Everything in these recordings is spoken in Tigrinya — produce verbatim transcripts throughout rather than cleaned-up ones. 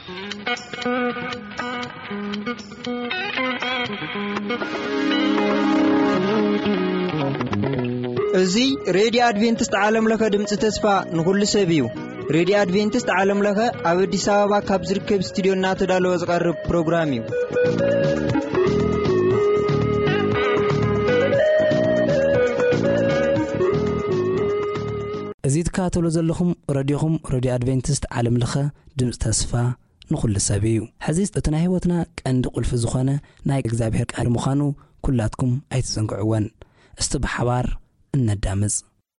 እዙይ ሬዲዮ አድቬንቲስት ዓለም ለኸ ድምፂ ተስፋ ንኹሉ ሰብ እዩ። ሬዲዮ አድቬንቲስት ዓለም ለኸ ኣብ አዲስ አበባ ካብ ዝርከብ ስቱዲዮ እናተዳለወ ዝቐርብ ፕሮግራም እዩ። እዙይ ትከታተሉ ዘለኹም ሬድዮኹም ሬዲዮ አድቬንቲስት ዓለም ለኸ ድምፂ ተስፋ ንኹሉ ሰብ እዩ። ሕዚ እቲ ናይ ህይወትና ቀንዲ ቁልፊ ዝኾነ ናይ እግዚአብሔር ቃል ምዃኑ ኩላትኩም ኣይትዘንግዕዎን። እስቲ ብሓባር እነዳምፅ።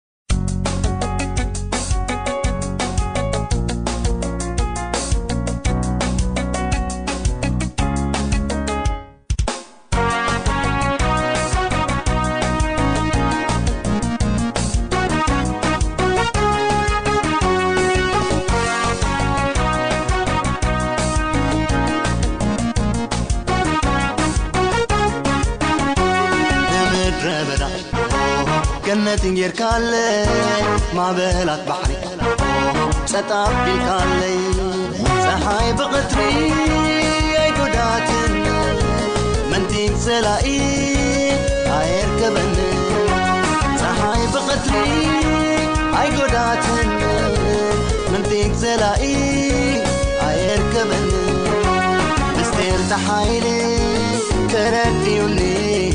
جنة يركالي ما بهلات بحري ستاب بالكالي سحاي بقطري اي قداتن من تين سلائي عير كبن سحاي بقطري اي قداتن من تين سلائي عير كبن بستير تحايلي كرديوني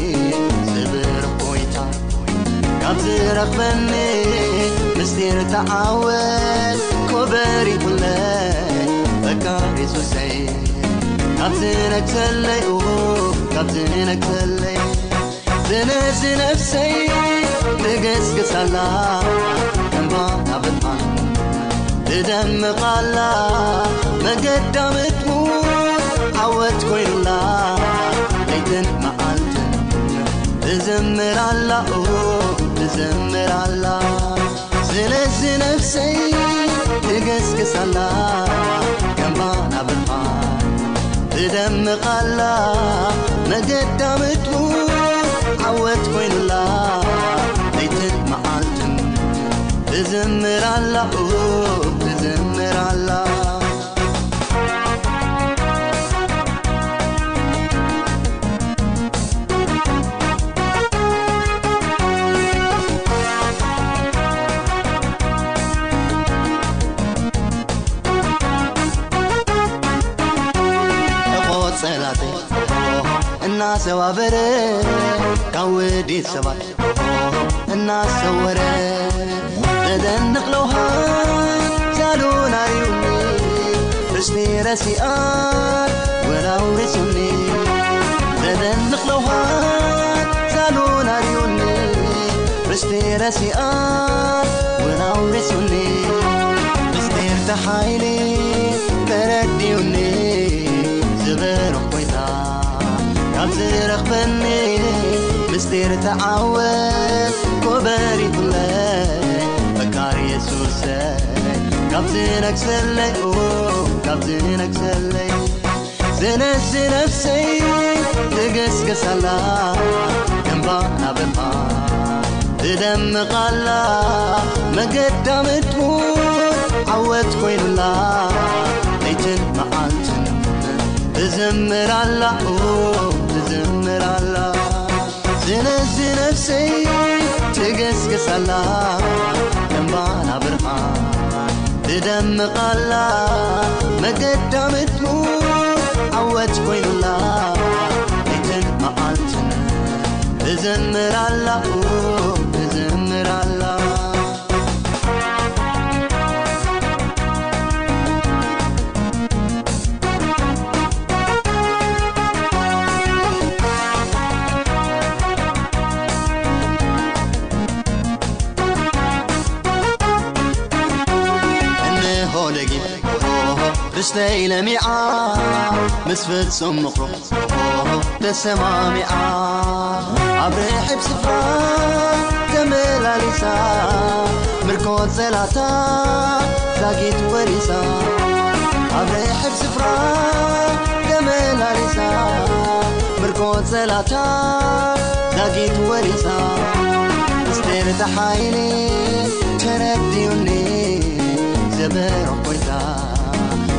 رغبني مستير تعاون كبري كله فكاري سوسي كابتنك تلي اوه كابتنك تلي زنز نفسي تقسقس الله كنبانا بالمان تدمق الله ما قدام تموت عودت كوين الله ليتن معالتن تزمر الله تزمر الله زلز نفسي تقسقس الله كنبانا بالحال تدمق الله ما قدام تموت عودت كوين الله ليتن معالتن تزمر الله تزمر الله الناس وابره كودي سبات الناس سوره تدنق لوها زالون عيوني رسمي رسيئات ولا ورسوني تدنق لوها زالون عيوني رسمي رسيئات ولا ورسوني مستير تحايلي ترديوني زبر وقويتا كابزرق بني مستير تعاون كبري كله بكار يسوس كابزنك سلي اوه كابزنك سلي زنز نفسي تقسقس الله ينبانا بالحال تدمق الله ما قدام تموت عودت كوين الله ليتن معالتن تزمر الله تزمر الله زنز نفسي تقسقس الله ينبانا برحان تدمق الله ما قدام تموت عودت كوين الله ليتن معالتن تزمر الله تزمر الله رشتي لميعا مسفت سمقرو تسمع ميعا عبريح بسفرا تملا لسا مركوت زلاتا زاقيت وريسا عبريح بسفرا تملا لسا مركوت زلاتا زاقيت وريسا مستير تحايلي ترديوني زبر قويتا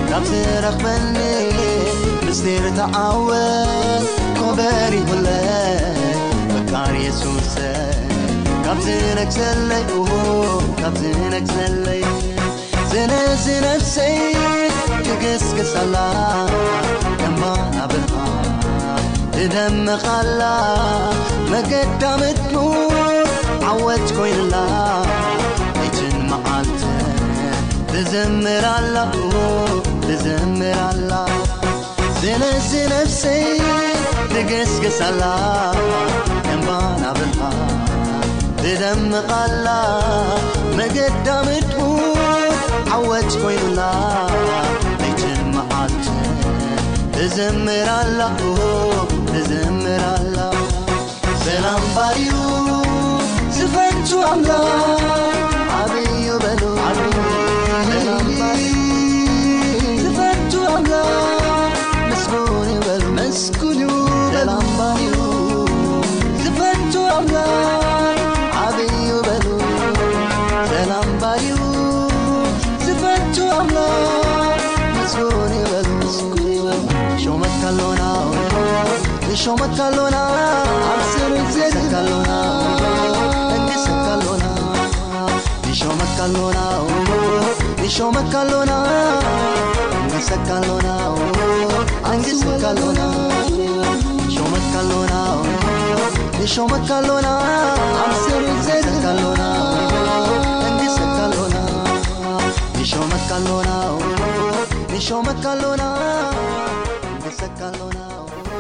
كابترخ بني مستير تعاون كوبري ولا بكار يسوس كابتنك سلي أوه كابتنك سلي زنز نفسي تقسقس الله كما أبرها تدم خلا ما قدمت نور عودت كوين الله يجن معالت تزمر الله تزمر الله زنز نفسي تقسقس الله كما أبرها تدم خلا ما قدمت نور عودت كوين الله يجن معالت تزمر الله تزمر الله سلام بايو زفنتو الله عبيو بلو سلام بايو زفنتو الله مسكوني بلو مسكوني سلام بايو زفنتو الله عبيو بلو سلام بايو زفنتو الله مسكوني بلو شو متكلونا شو متكلونا عبسر زيد كلونا انت سكلونا شو متكلونا شو متكلونا انت سكلونا انت سكلونا شو متكلونا شو متكلونا عبسر زيد كلونا انت سكلونا شو متكلونا شو متكلونا سكالونا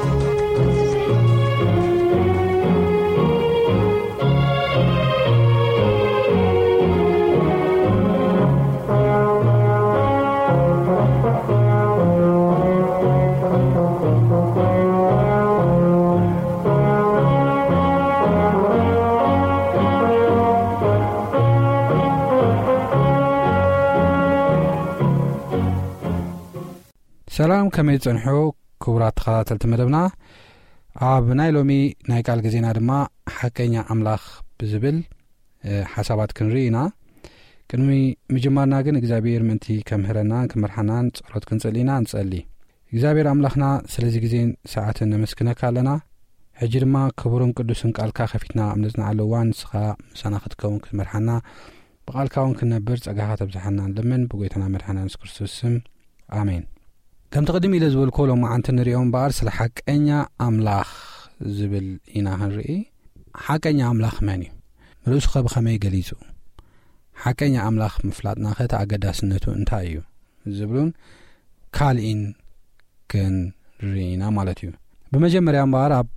سلام كما يصنحو كبرات تخاتلت مدبنا اب نايلومي نايقال غزينا دما حقيقة املاخ بزبل حسابات كنرينا كنمي مجمعنا غن اغزابير منتي كمهرنا كمرحنان صلوت كنصلينا نصلي اغزابير املاخنا سلازي غزين ساعتنا مسكنا كالنا حجرما كبرون قدوسن قالكا خفيتنا امنزنا علوان سخا مسانختكون كمرحنا بقالكاون كنبر صغاها تبزحنا لمن بغيتنا مرحنا نسكرسوسم امين كم تقدم إلى زول كولو مع أنت نريهم بارس لحقنيا أملاخ زبل إنا هنري حقنيا أملاخ ماني ملوس خب خمي جليزو حقنيا أملاخ مفلات ناخت عقدا سنتو انتايو زبلون كالين كن رينا مالتيو بمجمع بار أب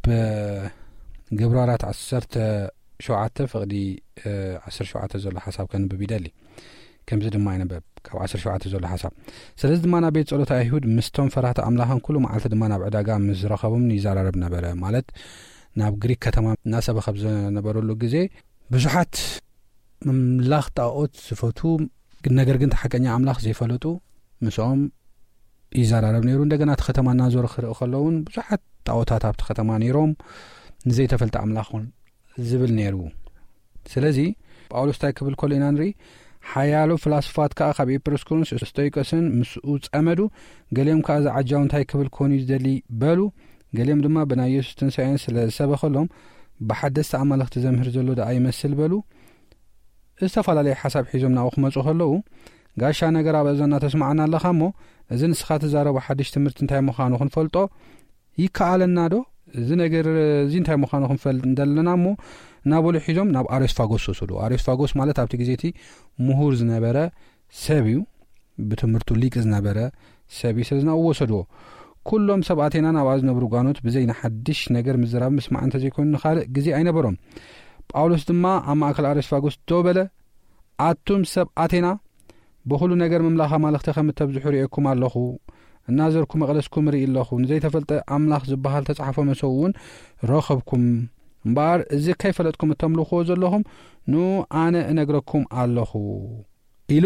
جبرارات عسرت شوعات فقدي عسر شوعات زول حساب كان ببيدالي كم زد ما ينبب كو عشر شوعات زول حساب سلز دمانا بيت صلوت أيهود مستون فرحت أملاهم كله معلت دمانا بعداقا مزرخبهم نيزار ربنا بلا مالت ناب غريك كتمام ناسا بخبز نبرو له غزي بزحات مملاخ طاقوت صفاتو نغر كنت حقنيا املاخ زيفلطو مسوم يزار ربنا يرو እንደገና ተከተማና ዞር خلون بزحات طاقوتات ابت ከተማ نيروم نزي تفلت املاخون زبل نيرو سلازي ጳውሎስ ታይክብል ኮሊናንሪ حيالو فلسفات كا خبي برسكونس ستويكسن مسؤوت امدو قاليم كاز عجاون تايكبل كونيز دلي بالو قاليم دما بنايس تنساينس لسبخلهم بحدث عمل اختزمهر زلو دا اي مسل بالو استفال عليه حسب حيزمنا وخمصو خلو غاشا نغر ابزنا تسمعنا لخمو اذن سخات زارو حدش تمرت انتاي مخانو خنفلطو يكالنا دو اذن نغر زين تاي مخانو خنفل ندلنامو نابول حيزم ناب اريسفاغوس سولو اريسفاغوس مالت ابتي غزيتي مهور زنبره سبيو بتمرتو ليك زنبره سبي سزنا وسدو كلهم سبعتنا نواز نبرو غانوت بزين حدش نجر مزراب مسمع انت زيكون خالق غزي اينبرم ጳውሎስ ድማ አማከል አሪስፋጎስ ዶበለ አቱም ሰብአቴና በሁሉ ነገር መምላኻ ማለክተ ከምተብዝሑ ሪእኩም ኣለኹ እናዘርኩም መቅለስኩም ርኢ ኣለኹ ንዘይ ተፈልጠ አምላኽ ዝባሃል ተጻሕፎ መሰውን ረኸብኩም እምባር እዚ ከይፈለጥኩም ተምልኹ ዘለኹም ኑ ኣነ እነግረኩም ኣለኹ ኢሉ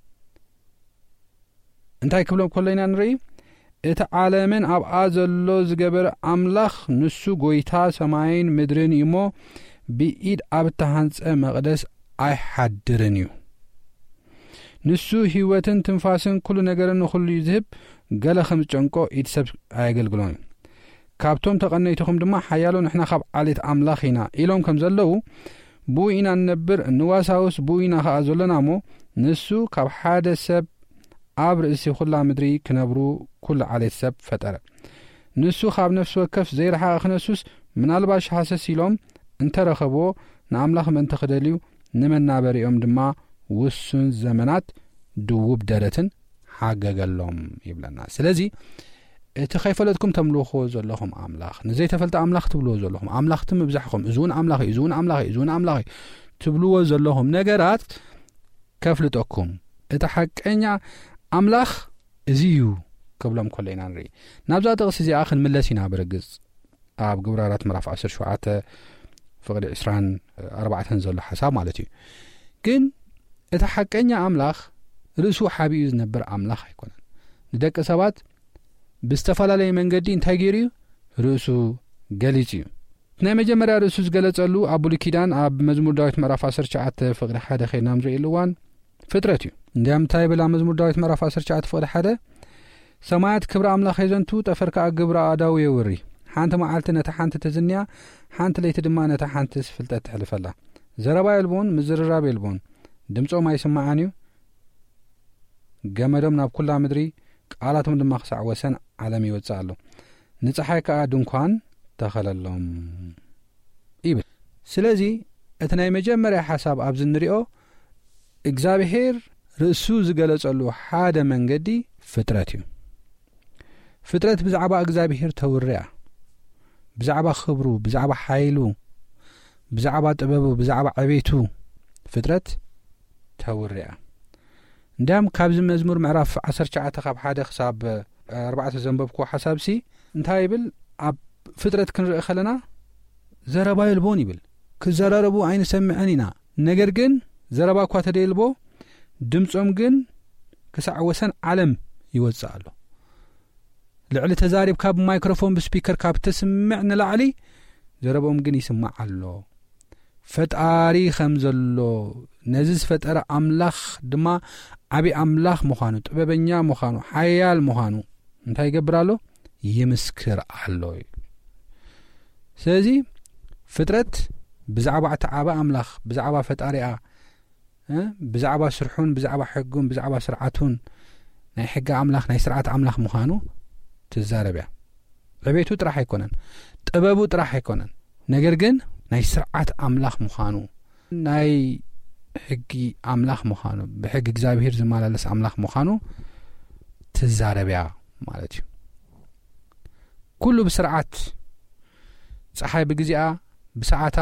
እንታይ ክብሎም ኮለይና ንርኢ እቲ ዓለምን ኣብ ኣዘሎ ዝገበረ አምላኽ ንሱ ጎይታ ሰማይን ምድርን ይሞ بإيد أبتهانس مقدس أي حدرنيو ንሱ ህይወትን ትንፋስን ኩሉ ነገርን ኩሉ ይዝህብ ገለ ከም ጨንቆ ይትሰብ ኣየገልግሎን ካብቶም ተቐነይትኩም ድማ ሓያሎ ንሕና ካብ ዓሌት ኣምላኽ ኢና ኢሎም ከም ዘለው ብኡ ኢና ንነብር ንዋሳውስ ብኡ ኢና ከዓ ዘለናሞ ንሱ ካብ ሓደ ሰብ ኣብ ርእሲ ኩላ ምድሪ ክነብሩ ኩሉ ዓሌት ሰብ ፈጠረ ንሱ ካብ ነፍሲ ወከፍ ዘይረሓቐ ክነሱስ ምናልባሽ ሓሰስ ኢሎም እንተረኸቦ ንኣምላኽ ምእንቲ ክደልዩ ንመናበሪኦም ድማ ውሱን ዘመናት ድውብ ደረትን ሓገገሎም ይብለና ስለዚ እቲ ከይፈለጥኩም ተምልኽዎ ዘለኹም ኣምላኽ ንዘይተፈልጠ ኣምላኽ ትብልዎ ዘለኹም ኣምላኽ ትምብዛሕኩም እዙን ኣምላኽ እዙን ኣምላኽ እዙን ኣምላኽ ትብልዎ ዘለኹም ነገራት ከፍልጠኩም እቲ ሓቀኛ ኣምላኽ እዚዩ ክብሎም ኮለይና ንርኢ ናብዛ ጥቕስ እዚኣ ክንምለስ ኢና ብርግጽ ኣብ ግብራራት ምዕራፍ ዓሰርተ ሸውዓተ ፍቕዲ ዒስራን ኣርባዕተን ዘሎ ሓሳብ ማለት እዩ ግን እቲ ሓቀኛ ኣምላኽ ርእሱ ሓቢኡ ዝነብር ኣምላኽ ኣይኮነን ንደቂ ሰባት ብዝተፈላለየ መንገዲ እንታይ ገይሩ እዩ ርእሱ ገሊጽ እዩ ናይ መጀመርያ ርእሱ ዝገለጸሉ ኣብ ብሉይ ኪዳን ኣብ መዝሙር ዳዊት ምዕራፍ ዓሰርተ ሸውዓተ ፍቕዲ ሓደ ኸይድና ንሪኢሉ እዋን ፍጥረት እዩ እንዲያ እንታይ ይብል ኣብ መዝሙር ዳዊት ምዕራፍ ዓሰርተ ሸውዓተ ፍቕዲ ሓደ ሰማያት ክብሪ ኣምላኽ የዘንቱ ጠፈር ከዓ ግብሪ ኣእዳው የውሪ ሓንቲ መዓልቲ ነታ ሓንቲ ትዝንያ ሓንቲ ለይቲ ድማ ነታ ሓንቲ ፍልጠት ትሕልፈላ ዘረባ የልቦን ምዝርራብ የልቦን ድምፆም ኣይስማዓን እዩ ገመዶም ናብ ኩላ ምድሪ ቃላቶም ድማ ክሳዕ ወሰን ዓለም ይወፅእ ኣሎ ንፀሓይ ከዓ ድንኳን ተኸለሎም ይብል ስለዚ እቲ ናይ መጀመርያ ሓሳብ ኣብዚ ንሪኦ እግዚኣብሔር ርእሱ ዝገለጸሉ ሓደ መንገዲ ፍጥረት እዩ ፍጥረት ብዛዕባ እግዚኣብሔር ተውርያ ብዛዕባ ክብሩ ብዛዕባ ሓይሉ ብዛዕባ ጥበቡ ብዛዕባ ዕቤቱ ፍጥረት ተውርያ እንዳም ካብዚ መዝሙር ምዕራፍ ዓሰርተ ሸውዓተ ካብ ሓደ ክሳብ ኣርባዕተ ዘንበብኩ ሓሳብሲ እንታይ ይብል ኣብ ፍጥረት ክንርኢ ከለና ዘረባ የልቦን ይብል ክዘራረቡ ኣይንሰምዐን ኢና ነገር ግን ዘረባ እኳ ተደይልቦ ድምፆም ግን ክሳዕ ወሰን ዓለም ይወፅእ ኣሎ ልዕሊ ተዛሪብ ካብ ማይክሮፎን ብስፒከር ካብ ተስምዕ ንላዕሊ ዘረቦም ግን ይስማዕ ኣሎ ፈጣሪ ከም ዘሎ ነዚ ዝፈጠረ ኣምላኽ ድማ ዓብይ ኣምላኽ ምዃኑ ጥበበኛ ምዃኑ ሓያል ምዃኑ እንታይ ይገብር ኣሎ ይምስክር ኣሎ ስለዚ ፍጥረት ብዛዕባ እተዓበ ኣምላኽ ብዛዕባ ፈጣሪኣ ብዛዕባ ስርሑን ብዛዕባ ሕጉን ብዛዕባ ስርዓቱን ናይ ሕጊ ኣምላኽ ናይ ስርዓት ኣምላኽ ምዃኑ ትዛረብያ ዕቤቱ ጥራሕ ኣይኮነን ጥበቡ ጥራሕ ኣይኮነን ነገር ግን ናይ ስርዓት ኣምላኽ ምዃኑ ናይ ሕጊ ኣምላኽ ምዃኑ ብሕጊ እግዚኣብሔር ዝመላለስ ኣምላኽ ምዃኑ ትዛረብያ ማለት እዩ ኩሉ ብስርዓት ፀሓይ ብግዚኣ ብሰዓታ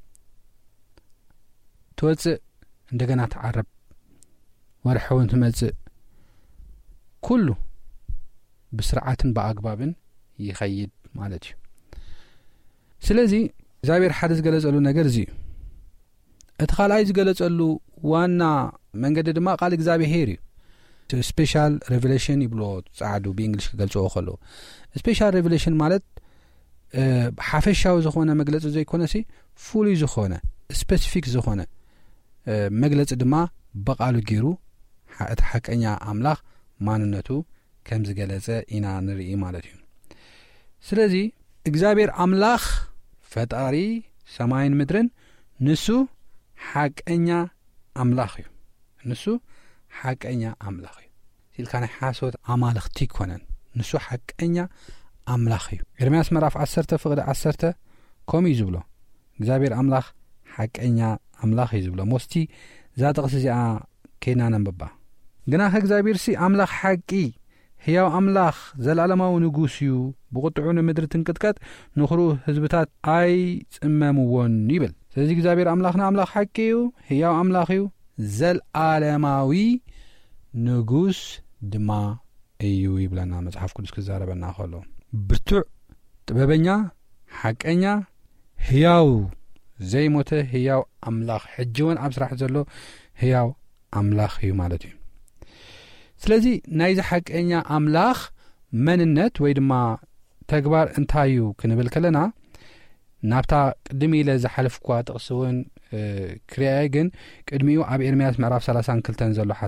ትወፅእ እንደገና ትዓረብ ወርሕውን ትመፅእ ኩሉ ብስርዓትን ብኣግባብን ይኸይድ ማለት እዩ ስለዚ እግዚአብሔር ሓደ ዝገለጸሉ ነገር እዚ እቲ ካልኣይ ዝገለጸሉ ዋና መንገዲ ድማ ቃል እግዚአብሔር እዩ ስፔሻል ሬቨሌሽን ይብሎ ጻዕዱ ብእንግሊሽ ክገልጽዎ ከሎ ስፔሻል ሬቨሌሽን ማለት ሓፈሻዊ ዝኾነ መግለጺ ዘይኮነሲ ፉሉይ ዝኾነ ስፔሲፊክ ዝኾነ መግለጺ ድማ በቃሉ ገይሩ እቲ ሓቀኛ ኣምላኽ ማንነቱ ከም ዝገለጸ ኢና ንርኢ ማለት እዩ ስለዚ እግዚአብሔር ኣምላኽ ፈጣሪ ሰማይን ምድርን ንሱ ሓቀኛ ኣምላኽ እዩ ንሱ ሓቀኛ ኣምላኽ እዩ ሲልካ ናይ ሓሶት ኣማልኽቲ ይኮነን ንሱ ሓቀኛ ኣምላኽ እዩ ኤርምያስ ምዕራፍ ዓሰርተ ፍቕዲ ዓሰርተ ከምኡ እዩ ዝብሎ እግዚአብሔር ኣምላኽ ሓቀኛ ኣምላኽ እዩ ዝብሎ ሞስቲ እዛ ጥቕሲ እዚኣ ከይድና ነንብባ ግና ከእግዚአብሔር ሲ ኣምላኽ ሓቂ ሕያው ኣምላኽ ዘለኣለማዊ ንጉስ እዩ ብቁጥዑ ንምድሪ ትንቅጥቀጥ ንኽሩ ህዝብታት ኣይ ጽመምዎን ይብል ስለዚ እግዚአብሔር ኣምላኽና ኣምላኽ ሓቂ እዩ ሕያው ኣምላኽ እዩ ዘለኣለማዊ ንጉስ ድማ እዩ ይብለና መጽሓፍ ቅዱስ ክዛረበና ከሎ ብርቱዕ ጥበበኛ ሓቀኛ ሕያው ዘይሞተ ሕያው ኣምላኽ ሕጂውን ኣብ ስራሕ ዘሎ ሕያው ኣምላኽ እዩ ማለት እዩ ስለዚ ናይዚ ሓቀኛ ኣምላኽ መንነት ወይ ድማ ተግባር እንታይ እዩ ክንብል ከለና ናብታ ቅድሚ ኢለ ዝሓለፍኳ ጥቕሲ እውን ክርአይ ግን ቅድሚኡ ኣብ ኤርምያስ ምዕራፍ ሰላሳ ክልተ ዘሎ ሓሳብ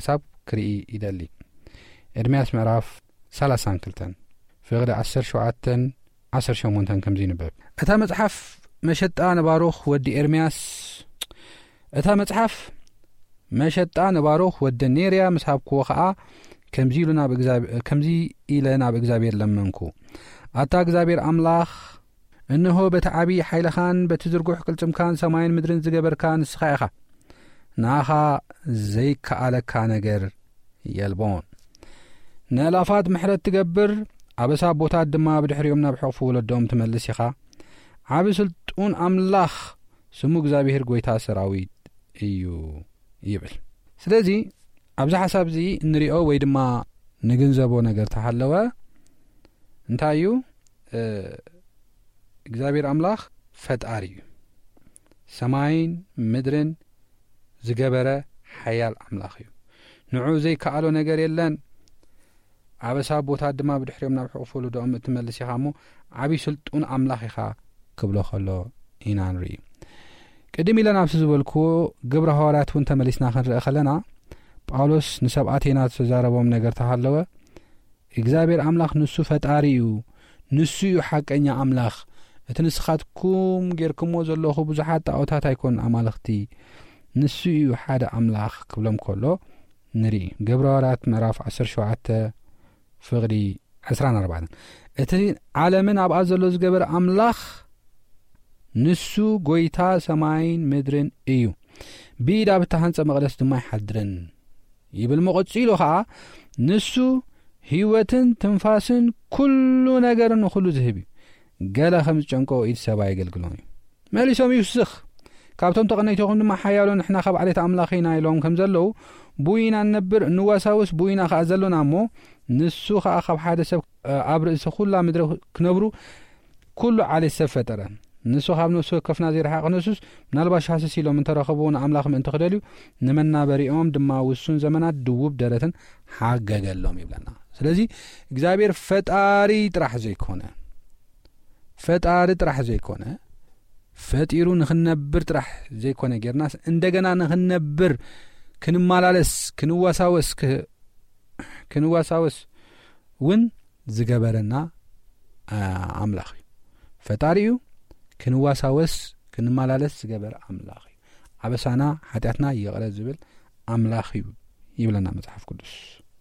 ክርኢ ይደሊ ኤርምያስ ምዕራፍ ሰላሳ ክልተ ፍቕዲ ዓሰርተ ሸውዓተ ዓሰርተ ሸሞንተ ከምዚ ይንበብ እታ መጽሓፍ መሸጣ ነባሮኽ ወዲ ኤርምያስ እታ መጽሓፍ መሸጣ ነባሮኽ ወዲ ኔርያ ምስ ሃብክዎ ኸዓ ከምዚ ኢሉ ናብ እግዚአብሔር ከምዚ ኢለ ናብ እግዚአብሔር ለመንኩ ኣታ እግዚአብሔር ኣምላኽ እንሆ በቲ ዓብዪ ሓይልኻን በቲ ዝርጉሕ ቅልጽምካን ሰማይን ምድርን ዝገበርካ ንስኻ ኢኻ ንኣኻ ዘይከኣለካ ነገር የልቦን ንኣላፋት ምሕረት ትገብር ኣበሳ ቦታት ድማ ብድሕሪኦም ናብ ሕቕፉ ወለዶም ትመልስ ኢኻ ዓብ ስልጡን ኣምላኽ ስሙ እግዚአብሔር ጐይታ ሰራዊት እዩ ይብል ስለዚ ኣብዚ ሓሳብ እዚ እንሪኦ ወይ ድማ ንግንዘቦ ነገር ተሃለወ እንታይ እዩ እግዚአብሔር ኣምላኽ ፈጣሪ እዩ ሰማይን ምድርን ዝገበረ ሓያል ኣምላኽ እዩ ንዑ ዘይከኣሎ ነገር የለን ኣበሳ ቦታት ድማ ብድሕሪኦም ናብ ሕቕፉ ወለዶም ትመልስ ኢኻ እሞ ዓብዪ ስልጡን ኣምላኽ ኢኻ ክብሎ ከሎ ኢና ንርኢ ቅድም ኢለ ናብቲ ዝበልክዎ ግብረ ሐዋርያት እውን ተመሊስና ክንርኢ ከለና ጳውሎስ ንሰብኣቴና ተዛረቦም ነገር ተሃለወ እግዚአብሔር ኣምላኽ ንሱ ፈጣሪ እዩ ንሱ እዩ ሓቀኛ ኣምላኽ እቲ ንስኻትኩም ጌርክሞ ዘለኹ ብዙሓት ጣዖታት ኣይኮን ኣማልኽቲ ንሱ እዩ ሓደ ኣምላኽ ክብሎም ከሎ ንርኢ ግብረ ሐዋርያት ምዕራፍ ዓሰርተ ሸውዓተ ፍቕዲ ዓሰርተ ኣርባዕተ እቲ ዓለምን ኣብኣ ዘሎ ዝገበረ ኣምላኽ ንሱ ጐይታ ሰማይን ምድርን እዩ ብኢዳ ብታሃንፀ መቕደስ ድማ ይሓድርን ይብል መቐፂሉ ከዓ ንሱ ህይወትን ትንፋስን ኩሉ ነገርን ኩሉ ዝህብ እዩ ገለ ከም ዝጨንቆ ኢድ ሰብ ኣየገልግሎን እዩ መሊሶም ይውስኽ ካብቶም ተቐነይቶኹም ድማ ሓያሎ ንሕና ካብ ዓሌት ኣምላኽ ኢና ኢሎም ከም ዘለዉ ቡኢና ንነብር እንዋሳውስ ቡኢና ከዓ ዘሎና እሞ ንሱ ከዓ ካብ ሓደ ሰብ ኣብ ርእሲ ኩላ ምድሪ ክነብሩ ኩሉ ዓሌት ሰብ ፈጠረ ንሱ ካብ ነሱ ከፍና ዘይረሓቕ ነሱስ ምናልባሽ ሃስስ ኢሎም እንተረኸቡ ንኣምላኽ ምእንቲ ክደልዩ ንመናበሪኦም ድማ ውሱን ዘመናት ድውብ ደረትን ሓገገሎም ይብለና ስለዚ እግዚአብሔር ፈጣሪ ጥራሕ ዘይኮነ ፈጣሪ ጥራሕ ዘይኮነ ፈጢሩ ንኽነብር ጥራሕ ዘይኮነ ጌርናስ እንደገና ንኽነብር ክንማላለስ ክንዋሳወስ ክንዋሳወስ ውን ዝገበረና ኣምላኽ እዩ ፈጣሪ እዩ ክንዋሳወስ ክንማላለስ ዝገበረ ኣምላኽ እዩ ዓበሳና ሓጢአትና ይቕረ ዝብል ኣምላኽ እዩ ይብለና መጽሓፍ ቅዱስ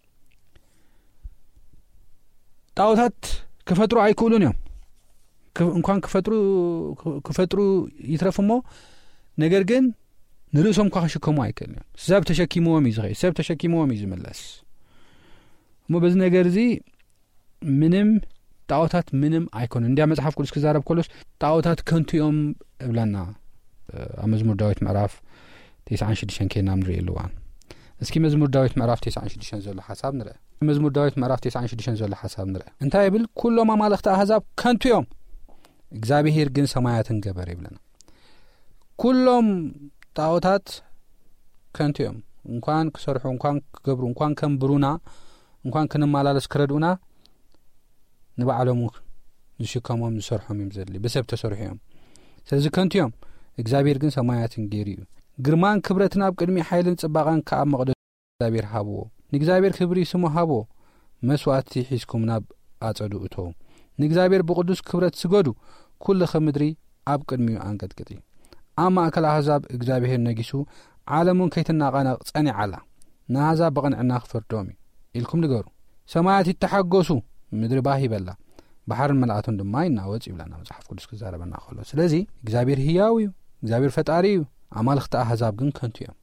ጣዖታት ክፈጥሩ ኣይክእሉን እዮም እንኳን ክፈጥሩ ክፈጥሩ ይትረፍሞ ነገር ግን ንርእሶም ኳ ክሽከሙ ኣይክእሉን እዮም ሰብ ተሸኪምዎም እዩ ዝኸይ ሰብ ተሸኪምዎም እዩ ዝመለስ እሞ በዚ ነገር እዚ ምንም ጣዖታት ምንም ኣይኮኑ እንዲያ መጽሓፍ ቅዱስ ክዛረብ ከሎስ ጣዖታት ከንቱ እዮም እብለና ኣብ መዝሙር ዳዊት ምዕራፍ ተስዓን ሽዱሽተ ኬና ንርኢ ኣለዋ እስኪ መዝሙር ዳዊት ምዕራፍ ተስዓን ሽዱሽተ ዘሎ ሓሳብ ንርኢ መዝሙር ዳዊት ምዕራፍ ተስዓን ሽዱሽተ ዘሎ ሓሳብ ንርኢ እንታይ ይብል ኩሎም ኣማልኽቲ ኣሕዛብ ከንቱ እዮም እግዚአብሔር ግን ሰማያትን ገበረ ይብለና ኩሎም ጣዖታት ከንቱ እዮም እንኳን ክሰርሑ እንኳን ክገብሩ እንኳን ከምብሩና እንኳን ክንማላለስ ክረድኡና ንባዕሎም ዝሽከሞም ዝሰርሖም እዮም ዘድሊ ብሰብ ተሰርሑ እዮም ስለዚ ከንቱ እዮም እግዚአብሔር ግን ሰማያትን ገይሩ እዩ ግርማን ክብረትን ኣብ ቅድሚ ሓይልን ጽባቐን ከኣብ መቕደስ እግዚአብሔር ሃብዎ ንእግዚአብሔር ክብሪ ስሙ ሃብዎ መስዋዕቲ ሒዝኩም ናብ ኣጸዱ እተው ንእግዚአብሔር ብቅዱስ ክብረት ስገዱ ኩልኸ ምድሪ ኣብ ቅድሚኡ አንቀጥቅጢ ኣብ ማእከል ኣሕዛብ እግዚአብሔር ነጊሱ ዓለሙን ከይትናቐነቕ ጸኒዓላ ንኣሕዛብ ብቕንዕና ክፈርዶም እዩ ኢልኩም ንገሩ ሰማያት ይተሓገሱ ምድሪ ባህ ይበላ ባሕርን መልኣቱን ድማ ይናወጽ ይብለና መጽሓፍ ቅዱስ ክዛረበና ከሎ ስለዚ እግዚአብሔር ህያው እዩ እግዚአብሔር ፈጣሪ እዩ ኣማልኽቲ ኣሕዛብ ግን ከንቱ እዮም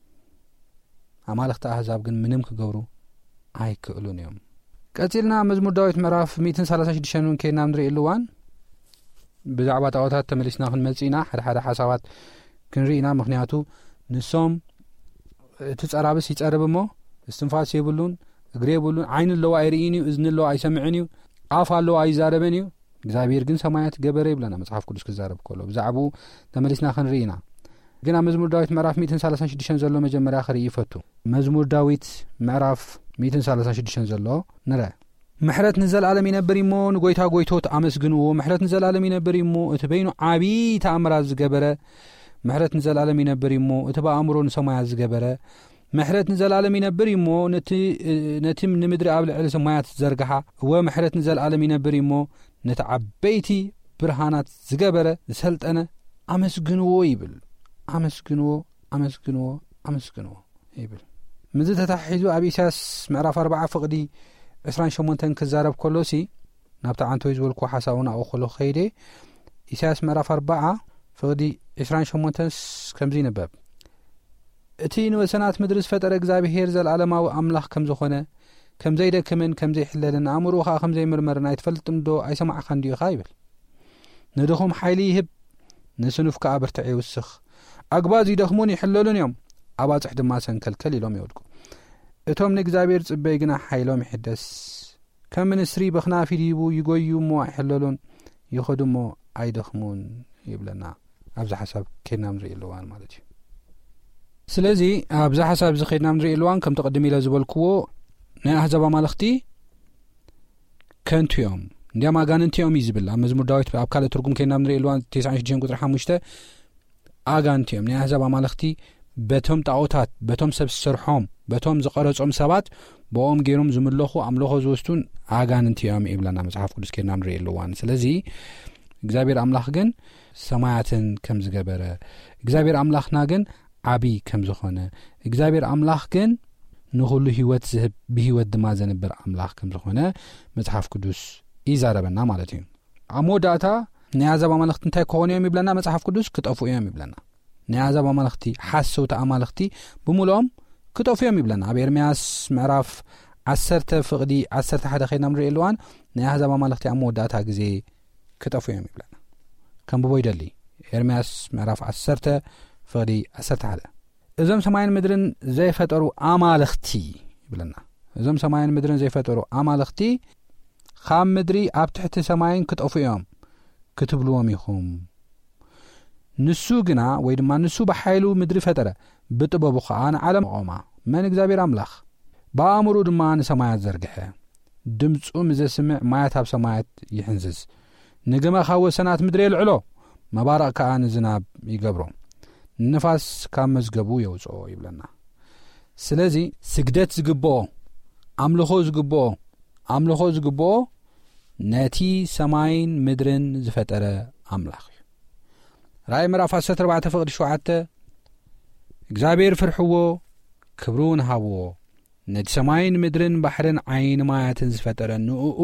ኣማልኽቲ ኣሕዛብ ግን ምንም ክገብሩ ኣይክእሉን እዮም ቀፂልና መዝሙር ዳዊት ምዕራፍ مئة وثلاثة وثلاثين ከይና ንርኢ ኣለዋን ብዛዕባ ጣዖታት ተመሊስና ክንመጽኢና ሓደ ሓደ ሓሳባት ክንርኢና ምክንያቱ ንሶም እቲ ጸራብስ ይጸርብ እሞ እስትንፋስ የብሉን እግሪ የብሉን ዓይን ኣለዋ ኣይርኢን እዩ እዝኒ ኣለዋ ኣይሰምዕን እዩ ኣፍ ኣለዋ ኣይዛረበን እዩ እግዚአብሔር ግን ሰማያት ገበረ ይብለና መጽሓፍ ቅዱስ ክዛረብ ከሎ ብዛዕባኡ ተመሊስና ክንርኢና ግን ኣብ መዝሙር ዳዊት ምዕራፍ مئة وثلاثة وثلاثين ዘሎ መጀመርያ ክርኢ ይፈቱ መዝሙር ዳዊት ምዕራፍ مئة وثلاثة وثلاثين ዘሎ ንርኢ ምሕረት ንዘላለም ይነብር እሞ ንጎይታ ጎይቶት ኣመስግንዎ ምሕረት ንዘላለም ይነብር እሞ እቲ በይኑ ዓቢ ተኣምራት ዝገበረ ምሕረት ንዘላለም ይነብር እሞ እቲ በኣእምሮ ንሰማያት ዝገበረ ምሕረት ንዘላለም ይነብር እሞ ነቲ ነቲ ንምድሪ ኣብ ልዕሊ ሰማያት ዘርግሓ ወምሕረት ንዘላለም ይነብር እሞ ነቲ ዓበይቲ ብርሃናት ዝገበረ ዝሰልጠነ ኣመስግንዎ ይብል ኣመስግንዎ ኣመስግንዎ ኣመስግንዎ ይብል ምዝ ተታሒዙ ኣብ ኢሳያስ ምዕራፍ ኣርባዓ ፍቕዲ عشرين وثمانية ክዛረብ ከሎሲ ናብታ ዓንቶይ ዝበልኩ ሓሳቡን ኣብኡ ከሎ ኸይደ ኢሳያስ ምዕራፍ ኣርባዓ ፍቕዲ عشرين وثمانية ከምዚ ይነበብ እቲ ንወሰናት ምድሪ ዝፈጠረ እግዚአብሔር ዘለዓለማዊ ኣምላኽ ከም ዝኾነ ከም ዘይደክምን ከም ዘይሕለልን ኣእምሮኡ ኸኣ ከም ዘይምርመርን ኣይትፈልጥም ዶ ኣይሰማዕኻን ዲኻ ይብል ንድኹም ሓይሊ ይህብ ንስኑፍ ከኣ ብርትዕ ይውስኽ ኣግባዝ ይደኽሙን ይሕለሉን እዮም ኣባፅሕ ድማ ሰንከልከል ኢሎም ይወድቁ እቶም ንእግዚአብሔር ጽበይ ግና ሓይሎም ይሕደስ ከም ምንስሪ በኽናፊ ዲቡ ይጎዩ እሞ ኣይሕለሉን ይኸዱ እሞ ኣይደኽሙን ይብለና ኣብዚ ሓሳብ ከድና ንሪኢ ኣለዋን ማለት እዩ ስለዚ ኣብዚ ሓሳብ እዚ ከድና ንሪኢ ኣለዋን ከም ተቐድሚ ኢለ ዝበልክዎ ናይ ኣሕዛብ ኣማልኽቲ ከንቱ እዮም እንዲያም ኣጋንንቲ እዮም እዩ ዝብል ኣብ መዝሙር ዳዊት ኣብ ካልእ ትርጉም ከድና ንሪኢ ኣለዋን تسعة وستين ቁጥሪ ሓሙሽተ ኣጋንንቲ እዮም ናይ ኣሕዛብ ኣማልኽቲ በቶም ጣዖታት በቶም ሰብ ዝሰርሖም በቶም ዝቐረጾም ሰባት ብኦም ገይሮም ዝምለኹ ኣምልኾ ዝወስዱን ኣጋንንቲ እዮም ይብለና መጽሓፍ ቅዱስ ከድና ንሪኢ ኣለዋን ስለዚ እግዚአብሔር ኣምላኽ ግን ሰማያትን ከም ዝገበረ እግዚአብሔር ኣምላኽና ግን ዓቢ ከም ዝኾነ እግዚአብሔር ኣምላኽ ግን ንኹሉ ህይወት ዝህብ ብህይወት ድማ ዘነብር ኣምላኽ ከም ዝኾነ መጽሓፍ ቅዱስ ይዛረበና ማለት እዩ ኣብ መወዳእታ ናይ ኣሕዛብ ኣማልኽቲ እንታይ ክኾኑ እዮም ይብለና መጽሓፍ ቅዱስ ክጠፍኡ እዮም ይብለና ናይ ኣሕዛብ ኣማልኽቲ ሓሰውቲ ኣማልኽቲ ብምልኦም ክጠፍኡ እዮም ይብለና ኣብ ኤርምያስ ምዕራፍ ዓሰርተ ፍቕዲ ዓሰርተ ሓደ ኸይድና ንሪኢ ኣለዋን ናይ ኣሕዛብ ኣማልኽቲ ኣብ መወዳእታ ግዜ ክጠፍኡ እዮም ይብለና ከንብቦ ይደሊ ኤርምያስ ምዕራፍ ዓሰርተ ፍቕዲ ዓሰርተ ሓደ እዞም ሰማይን ምድርን ዘይፈጠሩ ኣማልኽቲ ይብለና እዞም ሰማይን ምድርን ዘይፈጠሩ ኣማልኽቲ ካብ ምድሪ ኣብ ትሕቲ ሰማይን ክጠፍኡ እዮም ክትብልዎም ኢኹም ንሱ ግና ወይ ድማ ንሱ ብሓይሉ ምድሪ ፈጠረ ብጥበቡ ኸኣ ንዓለም ቆማ መን እግዚአብሔር ኣምላኽ ብኣእምሩ ድማ ንሰማያት ዘርግሐ ድምፁ ምዘስምዕ ማያት ኣብ ሰማያት ይሕንዝዝ ንግመ ካብ ወሰናት ምድሪ የልዕሎ መባረቕ ከኣ ንዝናብ ይገብሮ ንፋስ ካብ መዝገቡ የውፅኦ ይብለና ስለዚ ስግደት ዝግብኦ ኣምልኾ ዝግብኦ ኣምልኾ ዝግብኦ ነቲ ሰማይን ምድርን ዝፈጠረ ኣምላኽ እዩ ራእይ ምዕራፍ ዓሰርተ ኣርባዕተ ፍቕዲ ሸውዓተ እግዚአብሔር ፍርሕዎ ክብሩን ሃብዎ ነቲ ሰማይን ምድርን ባሕርን ዓይን ማያትን ዝፈጠረ ንኡ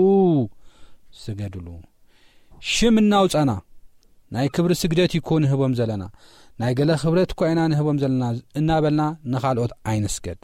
ስገድሉ ሽም እናውፃና ናይ ክብሪ ስግደት ይኮን ንህቦም ዘለና ናይ ገለ ክብረት ኮይና ንህቦም ዘለና እናበልና ንኻልኦት ኣይንስገድ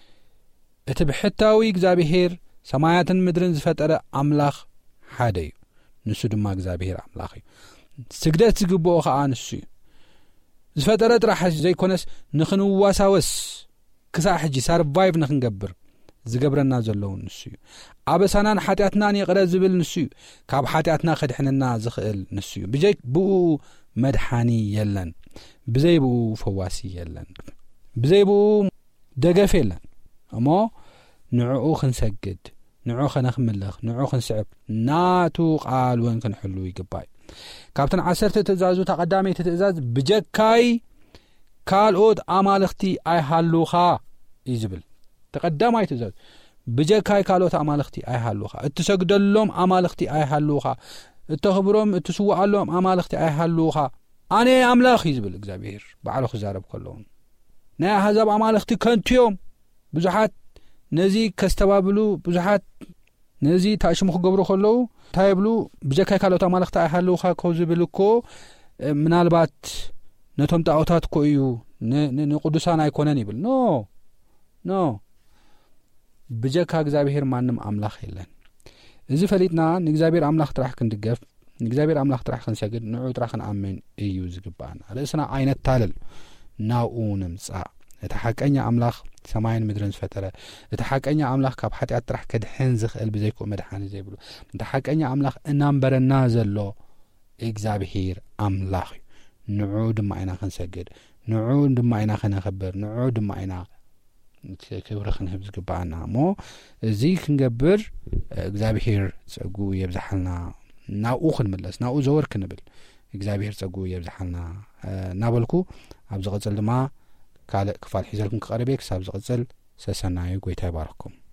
እቲ ብሕታዊ እግዚአብሔር ሰማያትን ምድርን ዝፈጠረ ኣምላኽ ሓደ እዩ ንሱ ድማ እግዚአብሔር ኣምላኽ እዩ ስግደት ዝግብኦ ኸኣ ንሱ እዩ ዝፈጠረ ጥራሕ ዘይኮነስ ንኽንዋሳወስ ክሳዕ ሕጂ ሰርቫይቭ ንኽንገብር ዝገብረና ዘለዉ ንሱ እዩ ኣበሳናን ሓጢኣትናን ይቕረ ዝብል ንሱ እዩ ካብ ሓጢኣትና ኸድሕነና ዝኽእል ንሱ እዩ ብዘይ ብኡ መድሓኒ የለን ብዘይ ብኡ ፈዋሲ የለን ብዘይ ብኡ ደገፍ የለን እሞ ንዕኡ ክንሰግድ ንዕኡ ኸነኽምልኽ ንዕኡ ክንስዕብ ናቱ ቃል እውን ክንሕሉ ይግባእ ካብተን ዓሰርተ ትእዛዙ ተቐዳመይቲ ትእዛዝ ብጀካይ ካልኦት ኣማልኽቲ ኣይሃሉኻ እዩ ዝብል ተቐዳማይ ትእዛዝ ብጀካይ ካልኦት ኣማልኽቲ ኣይሃሉኻ እትሰግደሎም ኣማልኽቲ ኣይሃሉኻ እተኽብሮም እትስዋዓሎም ኣማልኽቲ ኣይሃሉኻ ኣነ ኣምላኽ እዩ ዝብል እግዚአብሔር ባዕሉ ክዛረብ ከለዉ ናይ ኣሕዛብ ኣማልኽቲ ከንቱ እዮም ብዙሓት ነዚ ከስተባብሉ ብዙሓት ነዚ ታእሽሙ ክገብሩ ከለዉ እንታይ ይብሉ ብጀካይ ካልኦት ኣማልኽቲ ኣይሃሉኻ ከው ዝብል እኮ ምናልባት ነቶም ጣዖታት እኮ እዩ ንቅዱሳን ኣይኮነን ይብል ኖ ኖ ብጀካ እግዚአብሔር ማንም ኣምላኽ የለን እዚ ፈሊጥና ንእግዚአብሔር ኣምላኽ ጥራሕ ክንድገፍ ንእግዚአብሔር ኣምላኽ ጥራሕ ክንሰግድ ንዑ ጥራሕ ክንኣምን እዩ ዝግባአና ርእስና ዓይነት ታለል ናብኡ ንምፃእ እቲ ሓቀኛ ኣምላኽ ሰማይን ምድርን ዝፈጠረ እቲ ሓቀኛ ኣምላኽ ካብ ሓጢኣት ጥራሕ ከድሕን ዝኽእል ብዘይክኡ መድሓኒ ዘይብሉ እቲ ሓቀኛ ኣምላኽ እናንበረና ዘሎ እግዚአብሔር ኣምላኽ እዩ ንዑ ድማ ኢና ክንሰግድ ንዑ ድማ ኢና ክነኽብር ንዑ ድማ ኢና ክብሪ ክንህብ ዝግባአና እሞ እዚ ክንገብር እግዚአብሔር ፀጉ የብዛሓልና ናብኡ ክንምለስ ናብኡ ዘወር ክንብል እግዚአብሔር ፀጉ የብዛሓልና እናበልኩ ኣብ ዝቕፅል ድማ ካልእ ክፋል ሒዘልኩም ክቐርብ ክሳብ ዝቕፅል ሰሰናዩ ጎይታ ይባረኩም